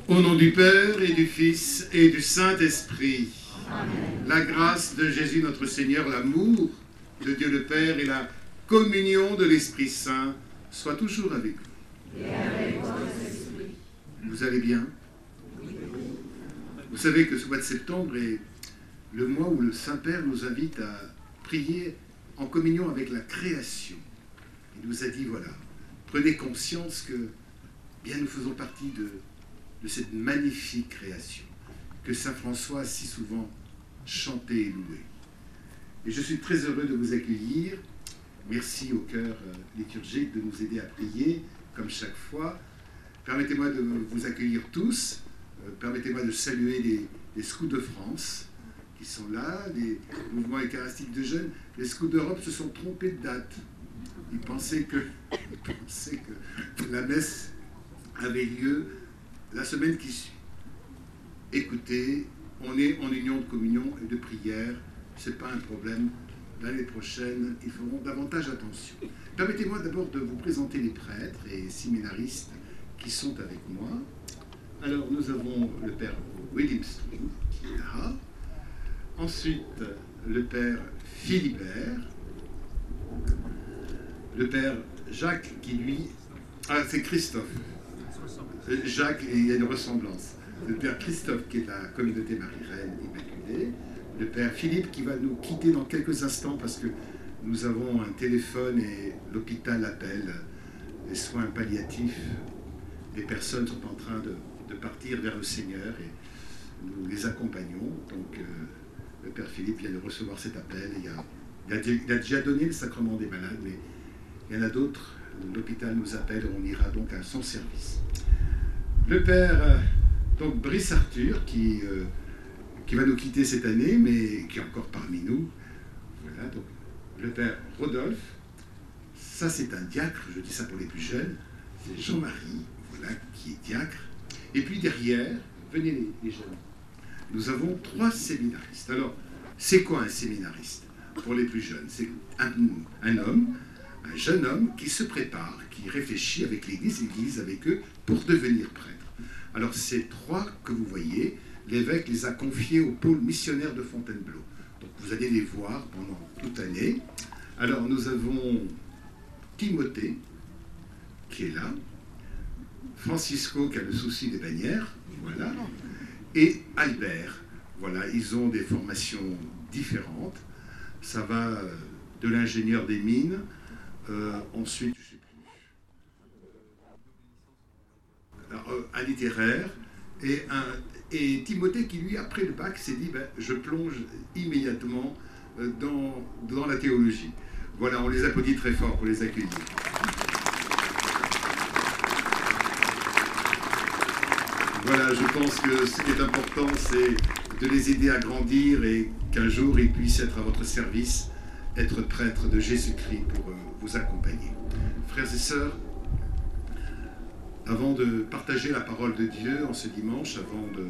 Au nom du Père et du Fils et du Saint-Esprit, la grâce de Jésus notre Seigneur, l'amour de Dieu le Père et la communion de l'Esprit Saint soient toujours avec vous. Et avec votre esprit. Vous allez bien? Vous savez que ce mois de septembre est le mois où le Saint-Père nous invite à prier en communion avec la création. Il nous a dit, voilà, prenez conscience que bien nous faisons partie de cette magnifique création que Saint François a si souvent chanté et loué. Et je suis très heureux de vous accueillir. Merci au chœur liturgique de nous aider à prier, comme chaque fois. Permettez-moi de vous accueillir tous. Permettez-moi de saluer les scouts de France qui sont là, les mouvements eucharistiques de jeunes. Les scouts d'Europe se sont trompés de date. Ils pensaient que la messe avait lieu la semaine qui suit. Écoutez, on est en union de communion et de prière. Ce n'est pas un problème. L'année prochaine, ils feront davantage attention. Permettez-moi d'abord de vous présenter les prêtres et séminaristes qui sont avec moi. Alors, nous avons le père William Strou, qui est là. Ensuite, le père Philibert. Le père Jacques, qui lui... Ah, c'est Christophe. Jacques, il y a une ressemblance. Le père Christophe, qui est de la communauté Marie-Reine Immaculée. Le père Philippe, qui va nous quitter dans quelques instants parce que nous avons un téléphone et l'hôpital appelle les soins palliatifs. Les personnes sont en train de partir vers le Seigneur et nous les accompagnons. Donc, le père Philippe vient de recevoir cet appel. Il a déjà donné le sacrement des malades, mais il y en a d'autres. L'hôpital nous appelle, on ira donc à son service. Le père donc Brice Arthur, qui va nous quitter cette année, mais qui est encore parmi nous. Voilà, donc le père Rodolphe, ça c'est un diacre, je dis ça pour les plus jeunes, c'est Jean-Marie, voilà, qui est diacre. Et puis derrière, venez les jeunes, nous avons 3 séminaristes. Alors, c'est quoi un séminariste pour les plus jeunes? C'est un homme, un jeune homme qui se prépare, qui réfléchit avec l'Église avec eux pour devenir prêtre. Alors ces 3 que vous voyez, l'évêque les a confiés au pôle missionnaire de Fontainebleau. Donc vous allez les voir pendant toute l'année. Alors nous avons Timothée, qui est là, Francisco, qui a le souci des bannières, voilà, et Albert. Voilà, ils ont des formations différentes. Ça va de l'ingénieur des mines, ensuite, je sais plus, un littéraire, et Timothée qui, lui, après le bac, s'est dit, ben, je plonge immédiatement dans la théologie. Voilà, on les applaudit très fort pour les accueillir. Voilà, je pense que ce qui est important, c'est de les aider à grandir et qu'un jour, ils puissent être à votre service, être prêtres de Jésus-Christ pour vous accompagner. Frères et sœurs, avant de partager la parole de Dieu en ce dimanche, avant de